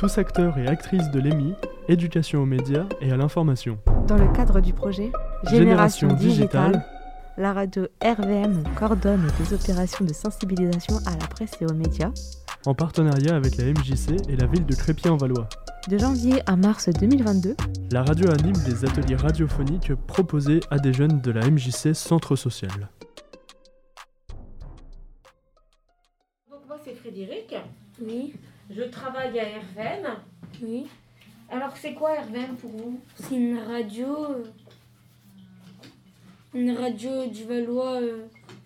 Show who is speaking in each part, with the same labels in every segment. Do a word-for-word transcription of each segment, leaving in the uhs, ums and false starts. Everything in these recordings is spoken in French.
Speaker 1: tous acteurs et actrices de l'E M I, éducation aux médias et à l'information.
Speaker 2: Dans le cadre du projet
Speaker 1: Génération, Génération Digitale, Digitale,
Speaker 2: la radio R V M coordonne des opérations de sensibilisation à la presse et aux médias,
Speaker 1: en partenariat avec la M J C et la ville de Crépy-en-Valois.
Speaker 2: De janvier à mars deux mille vingt-deux,
Speaker 1: la radio anime des ateliers radiophoniques proposés à des jeunes de la M J C Centre Social.
Speaker 3: Donc moi c'est Frédéric.
Speaker 4: Oui.
Speaker 3: Je travaille à R V M.
Speaker 4: Oui.
Speaker 3: Alors c'est quoi R V M pour vous?
Speaker 4: C'est une radio, une radio du Valois euh,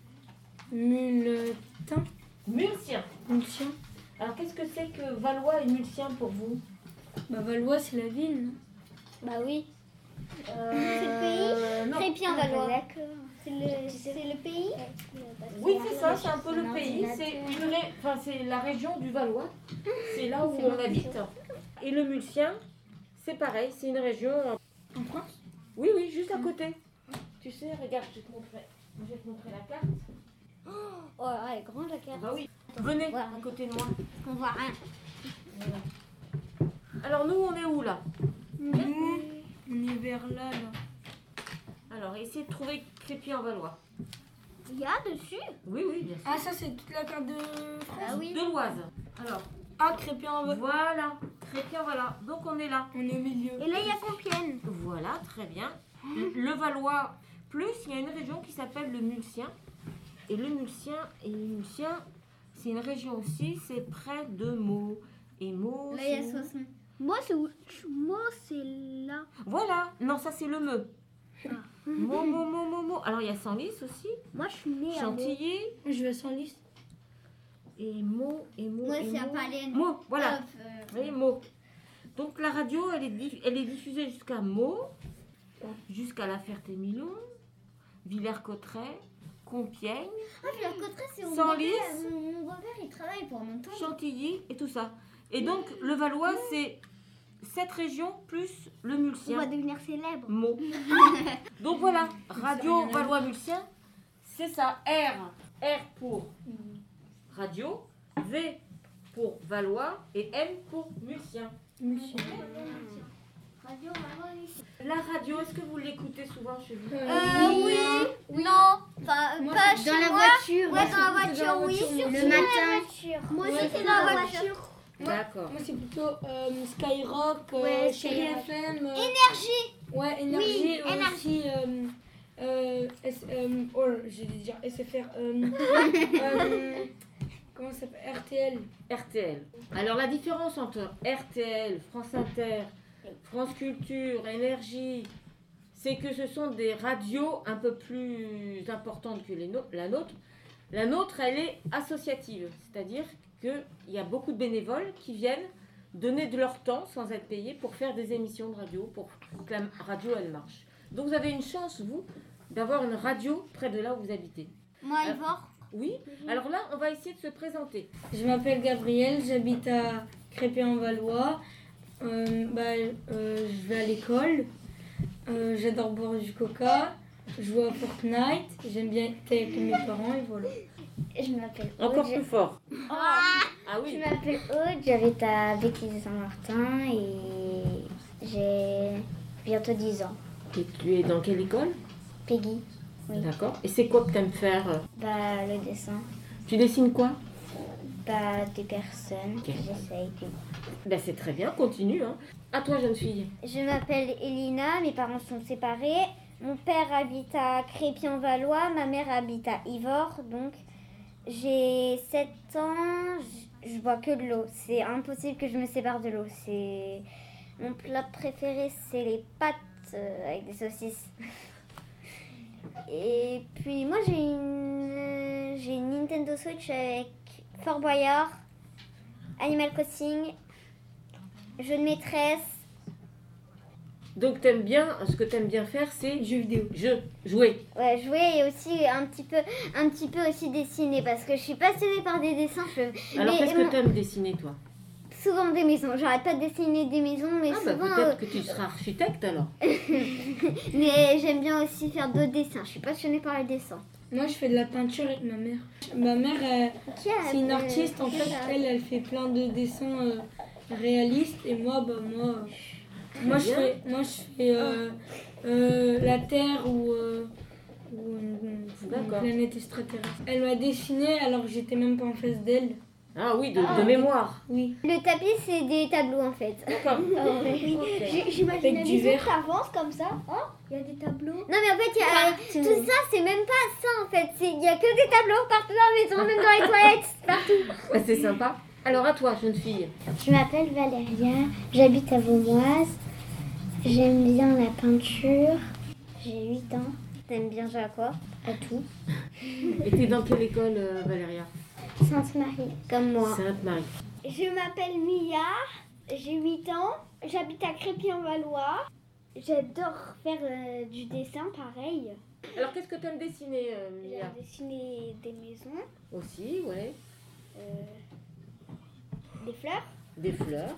Speaker 4: Multin.
Speaker 3: Mulcien.
Speaker 4: Mulcien.
Speaker 3: Alors qu'est-ce que c'est que Valois et Mulcien pour vous?
Speaker 4: Bah Valois c'est la ville, non?
Speaker 5: Bah oui.
Speaker 3: Euh,
Speaker 5: c'est le pays.
Speaker 3: non.
Speaker 5: Crépy-en-Valois. D'accord. C'est le, c'est le pays.
Speaker 3: Oui, c'est ça, c'est un peu le pays. C'est, une ré... enfin, c'est la région du Valois. C'est là où on habite. Et le Mulcien, c'est pareil, c'est une région...
Speaker 4: En France?
Speaker 3: Oui, oui, juste à côté. Tu sais, regarde, je vais te montrer, je vais te montrer la carte.
Speaker 5: Oh, elle est grande la carte.
Speaker 3: Bah oui. Venez,
Speaker 5: voilà.
Speaker 3: à côté de moi.
Speaker 5: On voit rien.
Speaker 3: Voilà. Alors nous, on est où là?
Speaker 4: Nous, on est vers là, là.
Speaker 3: Alors, essayez de trouver Crépy-en-Valois.
Speaker 5: Il y a dessus?
Speaker 3: Oui, oui, bien sûr.
Speaker 4: Ah, ça c'est toute la carte de France?
Speaker 5: Ah oui.
Speaker 3: De l'Oise. Alors.
Speaker 4: Ah, Crépy-en-Valois.
Speaker 3: Voilà, Crépy-en-Valois. Donc on est là.
Speaker 4: On est au milieu.
Speaker 5: Et là, il y a Compiègne.
Speaker 3: Voilà, très bien. Le Valois, plus, il y a une région qui s'appelle le Mulcien. Et le Mulcien, et le Mulcien, c'est une région aussi, c'est près de Meaux. Et Meaux,
Speaker 5: là, il y a Soissons. Moi, c'est où? Moi, c'est là.
Speaker 3: Voilà, non, ça c'est le Meux.
Speaker 5: Ah.
Speaker 3: Meaux, Meaux, Meaux, Meaux, Meaux. Alors il y a Senlis aussi.
Speaker 5: Moi, je suis née à
Speaker 3: Chantilly.
Speaker 4: Moi, je vais à Senlis.
Speaker 3: Et Meaux, et Meaux,
Speaker 5: Moi,
Speaker 3: et
Speaker 5: c'est à
Speaker 3: Meaux.
Speaker 5: Palaine.
Speaker 3: Meaux, voilà.
Speaker 5: Hop, euh...
Speaker 3: Vous voyez, Meaux. Donc la radio, elle est, diff- elle est diffusée jusqu'à Meaux, jusqu'à La Ferté-Milon, Villers-Cotterêts, Compiègne,
Speaker 5: Ah, Villers-Cotterêts, c'est mon
Speaker 3: Senlis.
Speaker 5: beau-père. Mon, mon beau-père, il travaille pour mon temps.
Speaker 3: Chantilly et tout ça. Et donc le Valois, c'est cette région plus le
Speaker 5: On
Speaker 3: Mulcien.
Speaker 5: va devenir célèbre.
Speaker 3: Meaux. Donc voilà, Radio Valois-Mulcien, c'est ça. R, R pour radio, V pour Valois et M pour Mulcien.
Speaker 4: Mulcien.
Speaker 5: Radio, maman,
Speaker 3: La radio, est-ce que vous l'écoutez souvent chez vous?
Speaker 5: Euh, oui. oui. Non, pas,
Speaker 4: Moi,
Speaker 5: pas
Speaker 4: c'est
Speaker 5: chez
Speaker 4: dans la
Speaker 5: moi.
Speaker 4: voiture.
Speaker 5: Ouais,
Speaker 4: Moi,
Speaker 5: dans la
Speaker 4: c'est
Speaker 5: voiture,
Speaker 4: plutôt
Speaker 5: oui.
Speaker 4: dans la voiture,
Speaker 5: Le
Speaker 4: le
Speaker 5: matin. Moi aussi,
Speaker 4: Ouais,
Speaker 5: c'est dans la voiture.
Speaker 3: D'accord.
Speaker 4: Moi, c'est plutôt euh, Skyrock, euh,
Speaker 5: Ouais,
Speaker 4: Chérie
Speaker 5: Skyrock.
Speaker 4: F M. Euh,
Speaker 5: Énergie.
Speaker 4: ouais, Énergie.
Speaker 5: Oui,
Speaker 4: euh,
Speaker 5: Énergie.
Speaker 4: aussi, euh, euh, S, euh, oh, j'ai dit dire S F R. Euh, euh, comment ça s'appelle? R T L.
Speaker 3: R T L. Alors la différence entre R T L, France Inter, France Culture, Énergie, c'est que ce sont des radios un peu plus importantes que les no- la nôtre. La nôtre, elle est associative, c'est-à-dire qu'il y a beaucoup de bénévoles qui viennent donner de leur temps sans être payés pour faire des émissions de radio, pour que la radio, elle marche. Donc vous avez une chance, vous, d'avoir une radio près de là où vous habitez.
Speaker 5: Moi,
Speaker 3: Euh,
Speaker 5: Ivor.
Speaker 3: Oui, alors là, on va essayer de se présenter.
Speaker 4: Je m'appelle Gabriel, j'habite à Crépy-en-Valois. Euh, bah, euh, je vais à l'école. Euh, j'adore boire du coca. Je joue à Fortnite. J'aime bien être avec mes parents et voilà.
Speaker 5: Je m'appelle
Speaker 3: Encore
Speaker 5: Aude.
Speaker 3: plus fort.
Speaker 5: Ah,
Speaker 3: Ah
Speaker 5: je
Speaker 3: oui.
Speaker 5: m'appelle Aude, j'habite à Béquille-Saint-Martin et j'ai bientôt dix ans.
Speaker 3: Et tu es dans quelle école?
Speaker 5: Peggy. Oui.
Speaker 3: D'accord. Et c'est quoi que tu aimes faire?
Speaker 5: Bah, le dessin.
Speaker 3: Tu dessines quoi?
Speaker 5: Bah, des personnes.
Speaker 3: Ok.
Speaker 5: J'essaye.
Speaker 3: Ben c'est très bien, continue. Hein. À toi, jeune fille.
Speaker 5: Je m'appelle Elina, mes parents sont séparés. Mon père habite à Crépy-en-Valois, ma mère habite à Ivor. Donc, j'ai sept ans, je, je bois que de l'eau. C'est impossible que je me sépare de l'eau. C'est... Mon plat préféré, c'est les pâtes euh, avec des saucisses. Et puis, moi, j'ai une, j'ai une Nintendo Switch avec Fort Boyard, Animal Crossing, Jeux de maîtresse.
Speaker 3: Donc t'aimes bien, ce que tu aimes bien faire, c'est
Speaker 4: Jeux vidéo.
Speaker 3: jeu, jouer.
Speaker 5: Ouais, jouer et aussi un petit peu, un petit peu aussi dessiner parce que je suis passionnée par des dessins. Je...
Speaker 3: Alors
Speaker 5: mais
Speaker 3: qu'est-ce que
Speaker 5: mon-
Speaker 3: tu aimes dessiner, toi?
Speaker 5: Souvent des maisons. J'arrête pas de dessiner des maisons, mais
Speaker 3: Ah bah
Speaker 5: souvent.
Speaker 3: peut-être
Speaker 5: euh,
Speaker 3: que tu seras architecte alors.
Speaker 5: Mais j'aime bien aussi faire d'autres dessins. Je suis passionnée par les dessins.
Speaker 4: Moi, je fais de la peinture avec ma mère. Ma mère, elle-
Speaker 5: Qui a-
Speaker 4: c'est une
Speaker 5: euh,
Speaker 4: artiste. En
Speaker 5: qui
Speaker 4: fait,
Speaker 5: a-
Speaker 4: elle, elle fait plein de dessins. euh, réaliste et moi, bah, moi, moi, je fais, moi, je fais euh, euh, la Terre ou, euh, ou une, une- une planète extraterrestre. Elle m'a dessiné alors que j'étais même pas en face d'elle.
Speaker 3: Ah oui, de,
Speaker 5: Ah.
Speaker 3: de mémoire.
Speaker 4: Oui.
Speaker 5: Le tapis, c'est des tableaux en fait.
Speaker 3: D'accord.
Speaker 5: Oui.
Speaker 3: Ok.
Speaker 5: J'ai- J'imagine
Speaker 4: Avec
Speaker 5: la
Speaker 4: du
Speaker 5: maison
Speaker 4: verre.
Speaker 5: qui avance comme ça. Oh, il y a des tableaux. Non mais en fait, il y a, tout ça, c'est même pas ça en fait. C'est- Il y a que des tableaux partout dans la maison, même dans les toilettes, partout.
Speaker 3: Ouais, c'est sympa. Alors à toi, jeune fille.
Speaker 6: Je m'appelle Valéria, j'habite à Vaumoise. J'aime bien la peinture. J'ai huit ans.
Speaker 5: T'aimes bien jouer à quoi?
Speaker 6: À tout.
Speaker 3: Et t'es dans quelle école, euh, Valéria?
Speaker 6: Sainte-Marie.
Speaker 5: Comme moi.
Speaker 3: Sainte-Marie.
Speaker 5: Je m'appelle Mia, j'ai huit ans, j'habite à Crépy-en-Valois. J'adore faire euh, du dessin pareil.
Speaker 3: Alors qu'est-ce que tu aimes dessiner, euh, Mia?
Speaker 5: J'aime dessiner des maisons,
Speaker 3: Aussi, ouais.
Speaker 5: euh, des fleurs
Speaker 3: Des fleurs.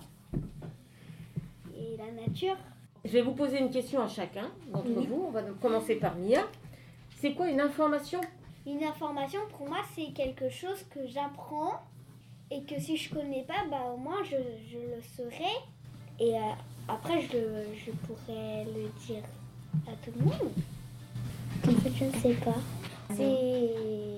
Speaker 5: et la nature.
Speaker 3: Je vais vous poser une question à chacun d'entre
Speaker 4: Oui.
Speaker 3: vous. On va donc commencer par Mia. C'est quoi une information?
Speaker 5: Une information, pour moi, c'est quelque chose que j'apprends et que si je connais pas, bah, au moins je, je le saurai. Et euh, après, je, je pourrais le dire à tout le monde.
Speaker 6: En fait, je ne sais pas.
Speaker 5: C'est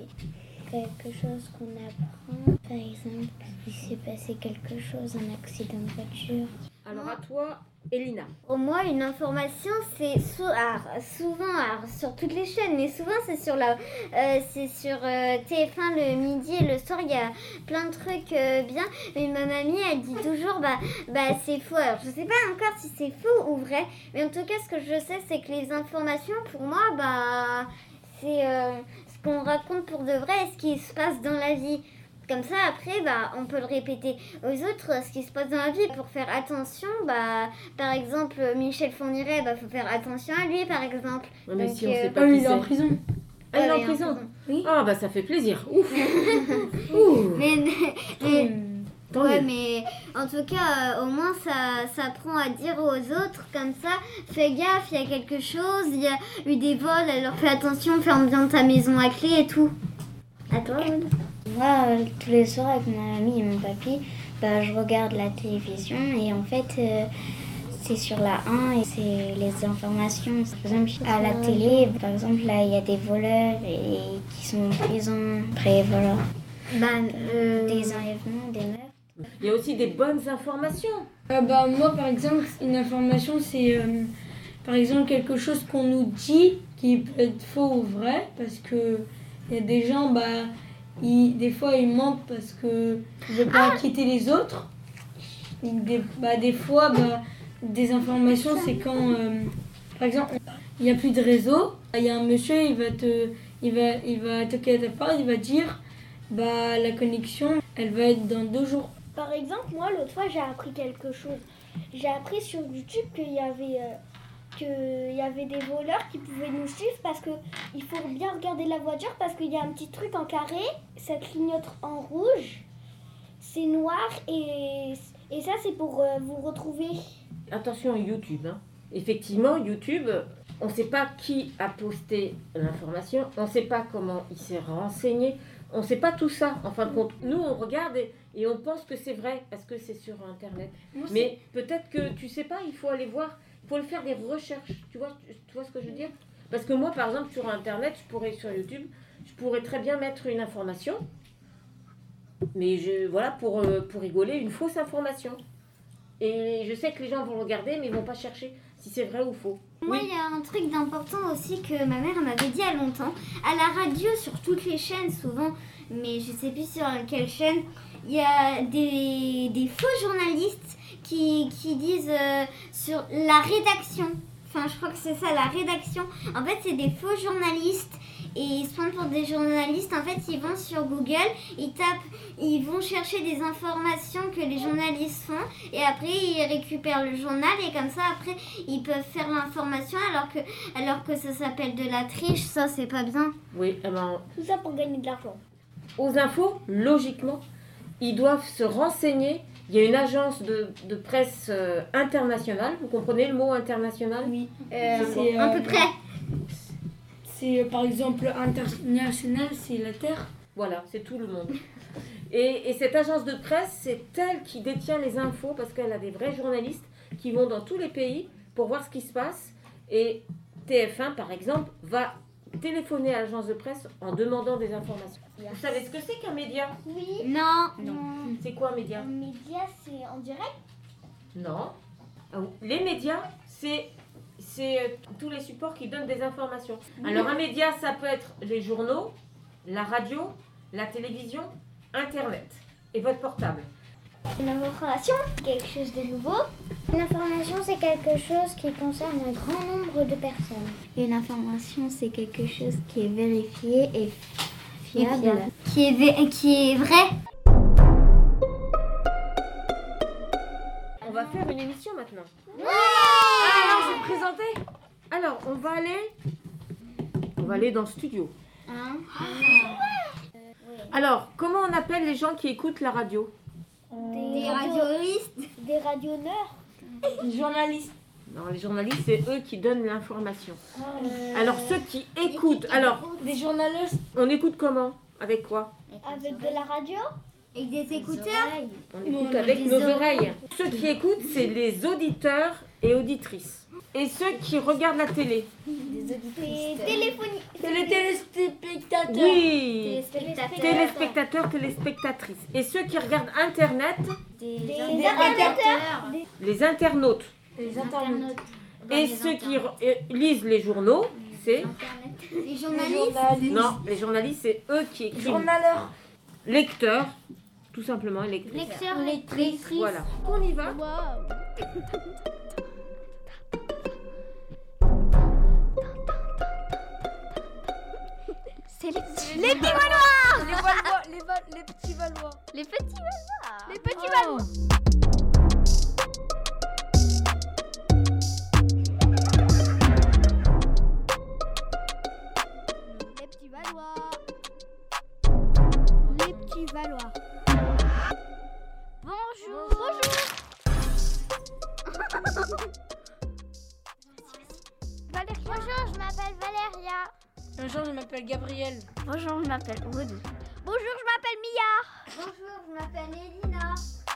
Speaker 6: Quelque chose qu'on apprend. Par exemple, il s'est passé quelque chose, un accident de voiture.
Speaker 3: Alors à toi, Elina.
Speaker 5: Pour moi, une information, c'est sou- alors, souvent, alors, sur toutes les chaînes, mais souvent c'est sur la, euh, c'est sur euh, T F un le midi et le soir. Il y a plein de trucs euh, bien. Mais ma mamie, elle dit toujours, bah, bah c'est faux. Alors je sais pas encore si c'est faux ou vrai, mais en tout cas, ce que je sais, c'est que les informations, pour moi, bah, c'est euh, ce qu'on raconte pour de vrai et ce qui se passe dans la vie. Comme ça, après, bah, on peut le répéter aux autres, ce qui se passe dans la vie. Pour faire attention, bah, par exemple, Michel Fourniret, bah, faut faire attention à lui, par exemple.
Speaker 3: Ouais, mais
Speaker 5: Donc,
Speaker 3: si on
Speaker 5: euh,
Speaker 3: sait pas
Speaker 4: Oh,
Speaker 3: qui
Speaker 4: il est en
Speaker 3: c'est.
Speaker 4: prison.
Speaker 3: Ah, il est
Speaker 5: ouais,
Speaker 3: en prison.
Speaker 4: Oui.
Speaker 3: Ah bah ça fait plaisir. Ouf. Ouh.
Speaker 5: Mais, mais,
Speaker 4: Hum.
Speaker 3: Tant
Speaker 5: ouais,
Speaker 3: mieux.
Speaker 5: mais en tout cas, euh, au moins, ça, ça apprend à dire aux autres, comme ça, fais gaffe, il y a quelque chose, il y a eu des vols, alors fais attention, ferme bien ta maison à clé et tout. À toi, Aude.
Speaker 6: Moi, euh, tous les soirs avec ma mamie et mon papy, bah, je regarde la télévision et en fait, euh, c'est sur la un et c'est les informations. Par exemple, à la télé, par exemple, là, il y a des voleurs et qui sont en prison. Après, voilà,
Speaker 5: Bah, euh,
Speaker 6: des enlèvements, des meurtres.
Speaker 3: Il y a aussi des bonnes informations.
Speaker 4: Euh, bah, moi, par exemple, une information, c'est euh, par exemple quelque chose qu'on nous dit qui peut être faux ou vrai, parce que il y a des gens, bah, ils, des fois, ils mentent parce que ils veulent pas inquiéter les autres. Et des, bah, des fois, bah, des informations, c'est quand, euh, par exemple, il n'y a plus de réseau. Il y a un monsieur, il va te, il va, il va toquer à ta porte, il va dire, bah, la connexion, elle va être dans deux jours.
Speaker 7: Par exemple, moi, l'autre fois, j'ai appris quelque chose. J'ai appris sur YouTube qu'il y avait, euh, qu'il y avait des voleurs qui pouvaient nous suivre parce qu'il faut bien regarder la voiture parce qu'il y a un petit truc en carré, ça clignote en rouge, c'est noir et, et ça, c'est pour euh, vous retrouver.
Speaker 3: Attention YouTube. Hein. Effectivement, YouTube, on ne sait pas qui a posté l'information, on ne sait pas comment il s'est renseigné, on ne sait pas tout ça. En fin de compte, nous, on regarde et, et on pense que c'est vrai parce que c'est sur Internet.
Speaker 4: Moi, c'est-
Speaker 3: Mais peut-être que tu sais pas, il faut aller voir, il faut le faire des recherches. Tu vois, tu vois ce que je veux dire? Parce que moi, par exemple, sur Internet, je pourrais sur YouTube, je pourrais très bien mettre une information, mais je voilà pour euh, pour rigoler, une fausse information. Et je sais que les gens vont regarder, mais ils vont pas chercher si c'est vrai ou faux.
Speaker 5: Moi,
Speaker 3: Oui.
Speaker 5: il y a un truc d'important aussi que ma mère m'avait dit il y a longtemps. À la radio, sur toutes les chaînes, souvent, mais je sais plus sur quelle chaîne, il y a des, des faux journalistes qui, qui disent euh, sur la rédaction. Enfin, je crois que c'est ça, la rédaction. En fait, c'est des faux journalistes. Et ils se prennent pour des journalistes. En fait, ils vont sur Google, ils tapent, ils vont chercher des informations que les journalistes font. Et après, ils récupèrent le journal. Et comme ça, après, ils peuvent faire l'information alors que, alors que ça s'appelle de la triche. Ça, c'est pas bien.
Speaker 3: Oui, eh ben,
Speaker 7: Tout ça pour gagner de l'argent.
Speaker 3: aux infos, logiquement, ils doivent se renseigner. Il y a une agence de, de presse euh, internationale. Vous comprenez le mot international?
Speaker 4: Oui.
Speaker 5: Euh,
Speaker 4: C'est,
Speaker 5: à
Speaker 4: euh,
Speaker 5: peu près.
Speaker 4: C'est euh, par exemple international, c'est la Terre.
Speaker 3: Voilà, c'est tout le monde. Et, et cette agence de presse, c'est elle qui détient les infos parce qu'elle a des vrais journalistes qui vont dans tous les pays pour voir ce qui se passe. Et T F un, par exemple, va téléphoner à l'agence de presse en demandant des informations. Vous savez ce que c'est qu'un média?
Speaker 7: Oui.
Speaker 5: Non.
Speaker 7: Non.
Speaker 3: C'est quoi un média?
Speaker 7: Un média, c'est en direct.
Speaker 3: Non. Les médias, c'est, c'est euh, tous les supports qui donnent des informations. Alors un média, ça peut être les journaux, la radio, la télévision, Internet et votre portable.
Speaker 7: Une information, quelque chose de nouveau.
Speaker 6: Une information, c'est quelque chose qui concerne un grand nombre de personnes.
Speaker 5: Une information, c'est quelque chose qui est vérifié et fiable.
Speaker 6: fiable.
Speaker 5: Qui est, vé- qui est vrai.
Speaker 3: On va faire une émission maintenant. Ah, alors, je vais me présenter. Alors, on va aller... On va aller dans le studio.
Speaker 5: Hein?
Speaker 3: Alors, comment on appelle les gens qui écoutent la radio?
Speaker 5: Des radioistes.
Speaker 7: Des radionneurs.
Speaker 3: Journalistes. Non, les journalistes, c'est eux qui donnent l'information. Alors, ceux qui écoutent... Alors,
Speaker 4: Des journalistes.
Speaker 3: on écoute comment? Avec quoi?
Speaker 7: Avec de la radio.
Speaker 5: Et des écouteurs.
Speaker 3: On écoute avec nos oreilles. Ceux qui écoutent, c'est les auditeurs et auditrices. Et ceux qui regardent la télé.
Speaker 7: Des téléphonie.
Speaker 4: C'est les téléspectateurs.
Speaker 3: Oui.
Speaker 5: Téléspectateurs.
Speaker 3: Téléspectateurs, téléspectatrices. Et ceux qui regardent Internet,
Speaker 5: Des,
Speaker 7: Des
Speaker 5: internauteurs.
Speaker 3: les internautes.
Speaker 4: Les internautes.
Speaker 3: Et ceux qui re- euh, lisent les journaux, c'est...
Speaker 5: Les journalistes.
Speaker 3: Non, les journalistes, c'est eux qui écrivent.
Speaker 4: Journaleurs.
Speaker 3: Lecteurs, tout simplement, lecteurs.
Speaker 5: Lecteurs, lectrices.
Speaker 3: Voilà. On y va.
Speaker 5: C'est les
Speaker 4: Les petits Valois. Les Valois. Les, Val- les petits Valois.
Speaker 5: Les petits Valois.
Speaker 4: Les petits Valois.
Speaker 5: Les petits Valois. Les petits Valois. Bonjour. Bonjour.
Speaker 6: Valérie. Bonjour, je m'appelle Valéria.
Speaker 4: Bonjour, je m'appelle Gabriel.
Speaker 5: Bonjour, je m'appelle Aude.
Speaker 6: Bonjour, je m'appelle Mia.
Speaker 5: Bonjour, je m'appelle Elina.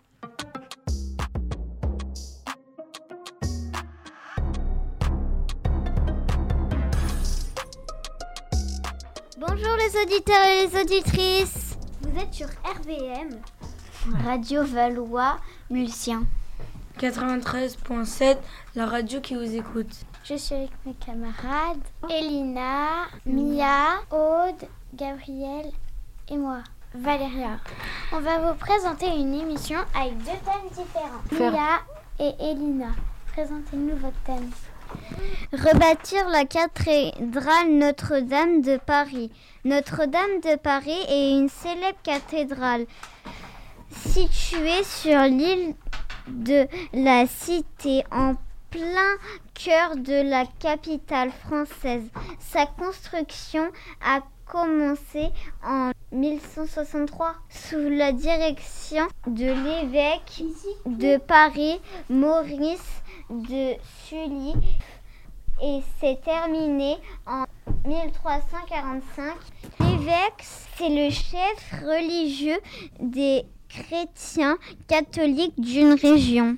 Speaker 5: Bonjour les auditeurs et les auditrices. Vous êtes sur R V M, Radio Valois Mulsien.
Speaker 4: quatre-vingt-treize point sept, la radio qui vous écoute.
Speaker 6: Je suis avec mes camarades Elina, Mia, Aude, Gabriel et moi, Valéria. On va vous présenter une émission avec deux thèmes différents.
Speaker 3: Faire-
Speaker 6: Mia et Elina, présentez-nous votre thème. Rebâtir la cathédrale Notre-Dame de Paris. Notre-Dame de Paris est une célèbre cathédrale située sur l'île de la Cité en plein cœur de la capitale française. Sa construction a commencé en mille cent soixante-trois sous la direction de l'évêque de Paris, Maurice de Sully, et s'est terminé en mille trois cent quarante-cinq. L'évêque, c'est le chef religieux des chrétiens catholiques d'une région.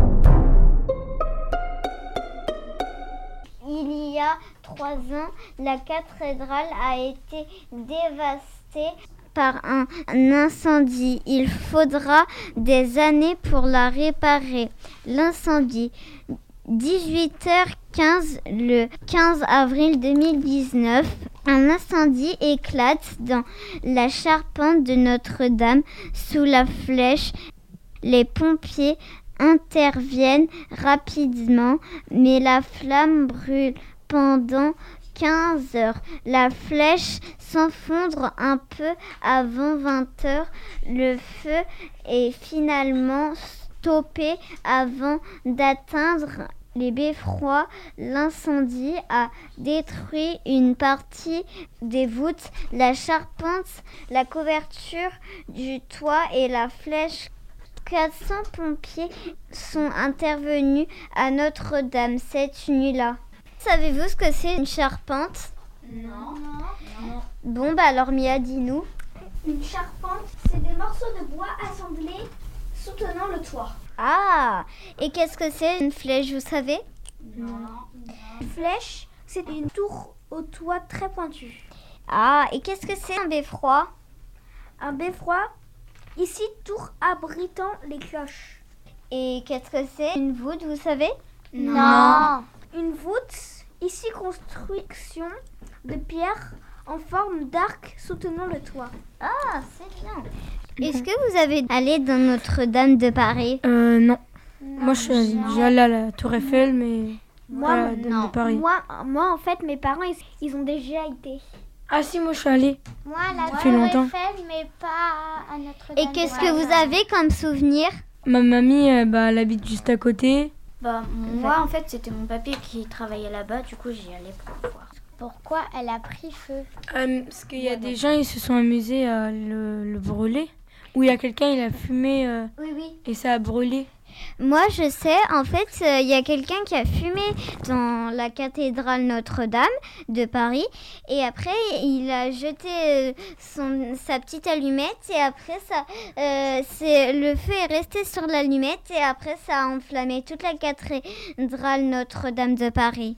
Speaker 6: Il y a trois ans, la cathédrale a été dévastée par un incendie. Il faudra des années pour la réparer. L'incendie, dix-huit heures quinze le quinze avril deux mille dix-neuf, un incendie éclate dans la charpente de Notre-Dame sous la flèche. Les pompiers interviennent rapidement, mais la flamme brûle pendant quinze heures. La flèche s'enfondre un peu avant vingt heures. Le feu est finalement stoppé avant d'atteindre les beffrois. L'incendie a détruit une partie des voûtes, la charpente, la couverture du toit et la flèche. quatre cents pompiers sont intervenus à Notre-Dame cette nuit-là. Savez-vous ce que c'est une charpente?
Speaker 5: Non.
Speaker 6: Bon, bah alors Mia, dis-nous.
Speaker 7: Une charpente, c'est C'est des morceaux de bois assemblés soutenant le toit.
Speaker 5: Ah, et qu'est-ce que c'est une flèche, vous savez?
Speaker 7: Non. Une flèche, c'est une tour au toit très pointu.
Speaker 5: Ah, et qu'est-ce que c'est un beffroi?
Speaker 7: Un beffroi, ici tour abritant les cloches.
Speaker 5: Et qu'est-ce que c'est une voûte, vous savez?
Speaker 7: Non. Une voûte, ici construction de pierre en forme d'arc soutenant le toit.
Speaker 5: Ah, c'est bien. Est-ce que vous avez allé dans Notre-Dame de Paris?
Speaker 4: Euh, non.
Speaker 7: Non,
Speaker 4: Moi, je suis déjà allée à la Tour Eiffel, mais
Speaker 7: Moi,
Speaker 4: pas à la Dame
Speaker 5: non.
Speaker 4: de Paris.
Speaker 7: Moi, moi, en fait, mes parents, ils, ils ont déjà été.
Speaker 4: Ah si, moi, je suis allée.
Speaker 6: Moi, la
Speaker 4: Ça fait
Speaker 6: Tour
Speaker 4: longtemps.
Speaker 6: Eiffel, mais pas à Notre-Dame.
Speaker 5: Et qu'est-ce que vous avez comme souvenir?
Speaker 4: Ma mamie, euh, bah, elle habite juste à côté.
Speaker 8: Bah, moi, en fait, c'était mon papy qui travaillait là-bas, du coup, j'y allais pour le voir.
Speaker 6: Pourquoi elle a pris feu?
Speaker 4: Euh, parce qu'il y a des gens, ils se sont amusés à le, le brûler. Ou il y a quelqu'un, il a fumé euh,
Speaker 6: Oui, oui.
Speaker 4: et ça a brûlé.
Speaker 5: Moi, je sais, en fait, il euh, y a quelqu'un qui a fumé dans la cathédrale Notre-Dame de Paris. Et après, il a jeté euh, son, sa petite allumette. Et après, ça, euh, c'est, le feu est resté sur l'allumette. Et après, ça a enflammé toute la cathédrale Notre-Dame de Paris.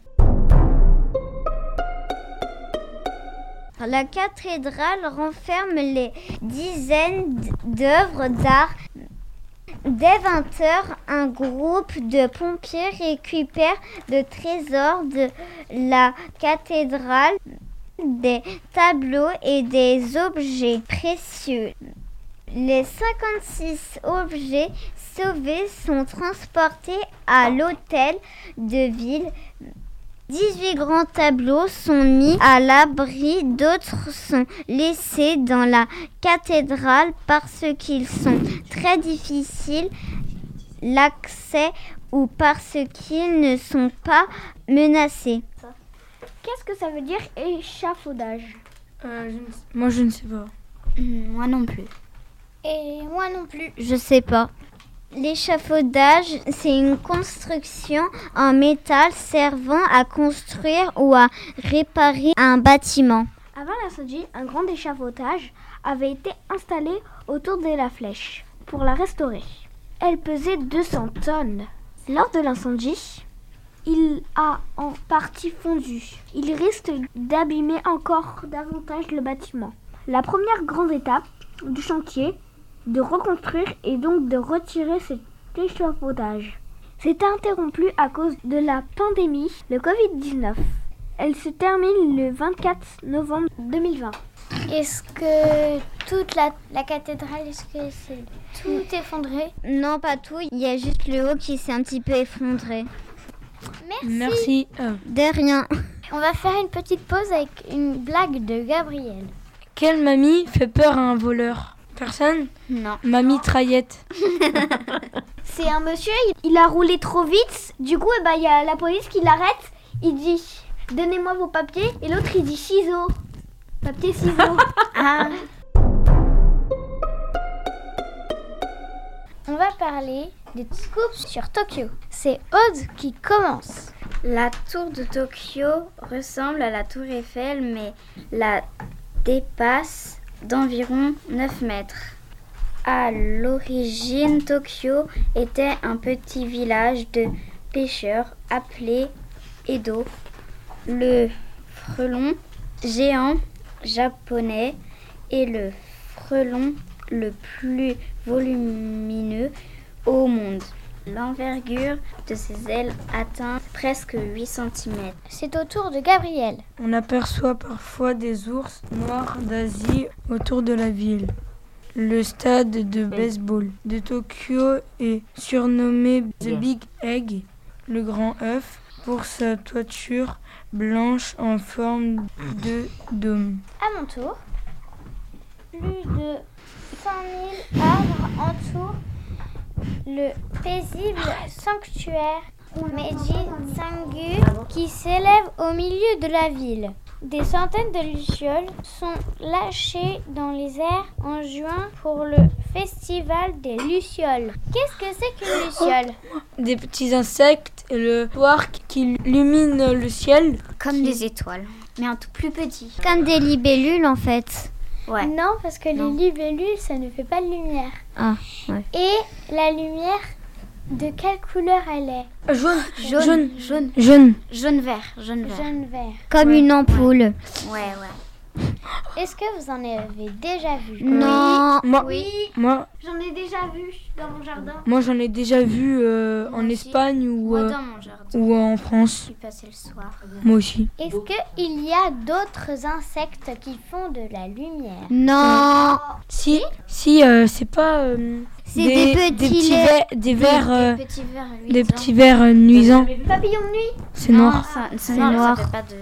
Speaker 5: La cathédrale renferme les dizaines d'œuvres d'art. Dès vingt heures, un groupe de pompiers récupère le trésor de la cathédrale, des tableaux et des objets précieux. Les cinquante-six objets sauvés sont transportés à l'hôtel de ville. dix-huit grands tableaux sont mis à l'abri, d'autres sont laissés dans la cathédrale parce qu'ils sont très difficiles l'accès ou parce qu'ils ne sont pas menacés.
Speaker 7: Qu'est-ce que ça veut dire échafaudage?
Speaker 4: Euh, je ne sais- Moi, je ne sais pas.
Speaker 8: Moi non plus.
Speaker 6: Et moi non plus.
Speaker 5: Je sais pas. L'échafaudage, c'est une construction en métal servant à construire ou à réparer un bâtiment.
Speaker 7: Avant l'incendie, un grand échafaudage avait été installé autour de la flèche pour la restaurer. Elle pesait deux cents tonnes. Lors de l'incendie, il a en partie fondu. Il risque d'abîmer encore davantage le bâtiment. La première grande étape du chantier de reconstruire et donc de retirer cet échafaudage s'est interrompue à cause de la pandémie, le covid dix-neuf. Elle se termine le vingt-quatre novembre deux mille vingt.
Speaker 6: Est-ce que toute la, la cathédrale, est-ce que c'est tout effondré?
Speaker 5: Non, pas tout. Il y a juste le haut qui s'est un petit peu effondré.
Speaker 6: Merci.
Speaker 4: Merci. Euh,
Speaker 5: De rien.
Speaker 6: On va faire une petite pause avec une blague de Gabriel.
Speaker 4: quelle mamie fait peur à un voleur? Personne?
Speaker 8: Non.
Speaker 4: Mamie Traillette.
Speaker 7: C'est un monsieur, il, il a roulé trop vite. Du coup, il eh ben, y a la police qui l'arrête. Il dit « Donnez-moi vos papiers ». Et l'autre, il dit « Ciseaux ». Papier, ciseaux.
Speaker 6: Ah. On va parler des scoops sur Tokyo. C'est Aude qui commence.
Speaker 8: La tour de Tokyo ressemble à la tour Eiffel, mais la dépasse d'environ neuf mètres. À l'origine, Tokyo était un petit village de pêcheurs appelé Edo. Le frelon géant japonais est le frelon le plus volumineux au monde. L'envergure de ses ailes atteint presque huit centimètres.
Speaker 6: C'est au tour de Gabriel.
Speaker 4: On aperçoit parfois des ours noirs d'Asie autour de la ville. Le stade de baseball de Tokyo est surnommé The Big Egg, le grand œuf, pour sa toiture blanche en forme de dôme.
Speaker 6: À mon tour, plus de cent mille arbres entourent le paisible sanctuaire Meiji Sangu qui s'élève au milieu de la ville. Des centaines de lucioles sont lâchées dans les airs en juin pour le festival des lucioles. Qu'est-ce que c'est qu'une luciole?
Speaker 4: Des petits insectes et le soir qui illumine le ciel.
Speaker 8: Comme des étoiles, mais un tout plus petit.
Speaker 5: Comme des libellules en fait.
Speaker 8: Ouais.
Speaker 9: Non, parce que
Speaker 8: Non.
Speaker 9: les libellules, ça ne fait pas de lumière.
Speaker 2: Ah, ouais.
Speaker 9: Et la lumière, de quelle couleur elle est?
Speaker 10: Jaune.
Speaker 8: Jaune.
Speaker 10: Jaune.
Speaker 8: Jaune.
Speaker 10: Jaune.
Speaker 8: Jaune vert. Jaune vert.
Speaker 9: Jaune vert.
Speaker 5: Comme
Speaker 8: Ouais.
Speaker 5: une ampoule.
Speaker 8: Ouais, ouais.
Speaker 9: Est-ce que vous en avez déjà vu?
Speaker 5: Non.
Speaker 10: Moi,
Speaker 9: Oui.
Speaker 10: moi,
Speaker 7: J'en ai déjà vu dans mon jardin.
Speaker 10: moi j'en ai déjà vu euh,
Speaker 8: Moi
Speaker 10: en
Speaker 8: aussi.
Speaker 10: Espagne ou,
Speaker 8: Moi
Speaker 10: euh,
Speaker 8: dans mon jardin.
Speaker 10: ou en France.
Speaker 8: Je suis passée le soir.
Speaker 10: Moi aussi.
Speaker 9: Est-ce qu'il y a d'autres insectes qui font de la lumière?
Speaker 5: Non.
Speaker 10: Si, si, euh, c'est pas euh,
Speaker 5: C'est des petits
Speaker 10: petits
Speaker 5: lait-
Speaker 10: vers, des vers, euh,
Speaker 8: Des petits vers
Speaker 10: des
Speaker 8: luisants.
Speaker 10: petits vers euh, nuisants.
Speaker 7: Papillon de nuit.
Speaker 10: C'est
Speaker 8: Non,
Speaker 10: noir.
Speaker 8: ça- c'est
Speaker 5: C'est
Speaker 8: noir,
Speaker 5: noir.
Speaker 8: ça fait pas de...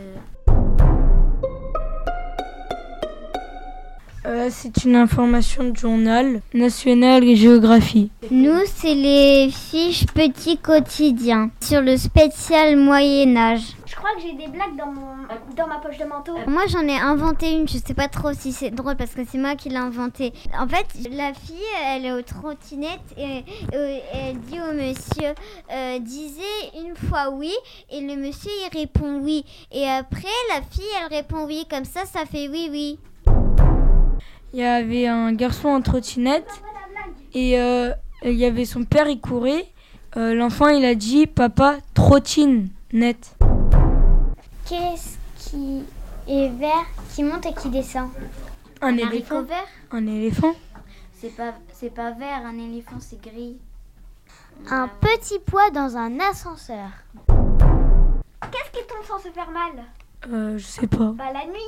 Speaker 10: Euh, c'est une information de journal National Géographie.
Speaker 5: Nous, c'est les fiches petits quotidiens sur le spécial Moyen-Âge.
Speaker 7: Je crois que j'ai des blagues dans, mon, dans ma poche de manteau.
Speaker 5: Moi, j'en ai inventé une. Je sais pas trop si c'est drôle parce que c'est moi qui l'ai inventée. En fait, la fille, elle est aux trottinettes et, et elle dit au monsieur euh, disait une fois oui et le monsieur il répond oui et après la fille elle répond oui comme ça ça fait oui oui.
Speaker 10: Il y avait un garçon en trottinette et euh, il y avait son père, il courait. Euh, l'enfant, il a dit « Papa, trottine, net ».
Speaker 9: Qu'est-ce qui est vert, qui monte et qui descend?
Speaker 10: Un
Speaker 8: haricot
Speaker 10: éléphant.
Speaker 8: vert?
Speaker 10: Un éléphant.
Speaker 8: C'est pas, c'est pas vert, un éléphant, c'est gris.
Speaker 9: Un petit poids dans un ascenseur.
Speaker 7: Qu'est-ce qui tombe sans se faire mal?
Speaker 10: Euh, je sais pas.
Speaker 7: Bah la nuit.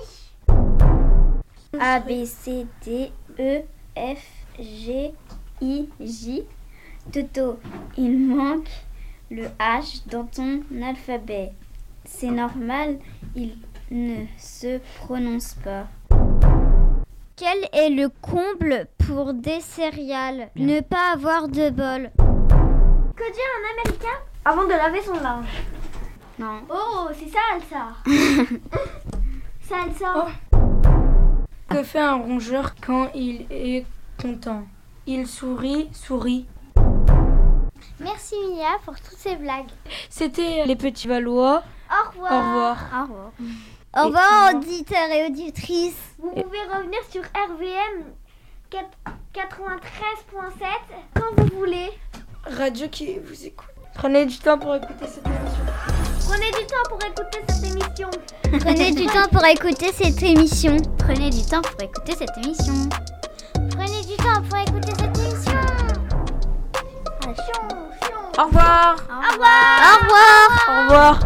Speaker 8: A, B, C, D, E, F, G, I, J. Toto, il manque le H dans ton alphabet. C'est normal, il ne se prononce pas.
Speaker 5: Quel est le comble pour des céréales? Ne pas avoir de bol.
Speaker 7: Que dit un Américain avant de laver son linge?
Speaker 8: Non.
Speaker 7: Oh, c'est sale ça. Sale ça.
Speaker 10: Que fait un rongeur quand il est content? Il sourit, sourit.
Speaker 9: Merci Mia pour toutes ces blagues.
Speaker 10: C'était les petits Valois.
Speaker 7: Au revoir.
Speaker 10: Au revoir.
Speaker 8: Au revoir.
Speaker 5: Au revoir auditeurs et auditrices.
Speaker 7: Vous pouvez revenir sur R V M quatre-vingt-treize point sept quand vous voulez.
Speaker 10: Radio qui vous écoute. Prenez du temps pour écouter cette émission.
Speaker 7: Prenez du temps pour écouter cette émission.
Speaker 5: Prenez du temps pour écouter cette émission.
Speaker 8: Prenez du temps pour écouter cette émission.
Speaker 9: Prenez du temps pour écouter cette émission.
Speaker 7: Chion, chion.
Speaker 10: Au revoir.
Speaker 8: Au revoir.
Speaker 5: Au revoir.
Speaker 10: Au revoir.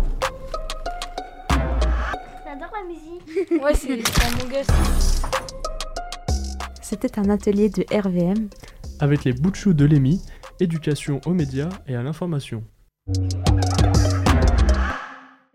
Speaker 7: J'adore la musique.
Speaker 10: Ouais, c'est c'est un bon gosse.
Speaker 2: C'était un atelier de R V M.
Speaker 1: Avec les Boutchous de l'E M I, éducation aux médias et à l'information.